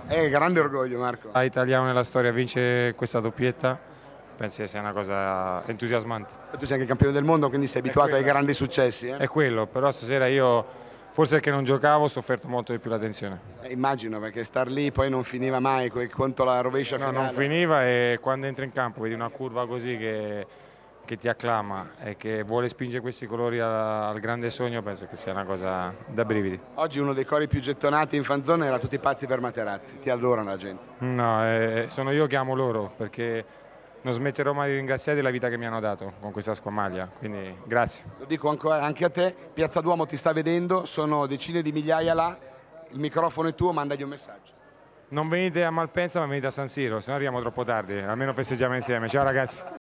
Grande orgoglio, Marco. Da italiano nella storia vince questa doppietta, penso che sia una cosa entusiasmante. Tu sei anche campione del mondo, quindi sei abituato ai grandi successi. È quello, però stasera io, forse perché non giocavo, ho sofferto molto di più la tensione. Immagino, perché star lì poi non finiva mai, quanto la rovescia No, finale. non finiva, e quando entri in campo vedi una curva così che ti acclama e che vuole spingere questi colori al grande sogno, penso che sia una cosa da brividi. Oggi uno dei cori più gettonati in fanzone era Tutti pazzi per Materazzi, ti adorano la gente. No, sono io che amo loro, perché non smetterò mai di ringraziare della vita che mi hanno dato con questa squamaglia, quindi grazie. Lo dico ancora anche a te, Piazza Duomo ti sta vedendo, sono decine di migliaia là, il microfono è tuo, mandagli un messaggio. Non venite a Malpensa ma venite a San Siro, se no arriviamo troppo tardi, almeno festeggiamo insieme. Ciao ragazzi.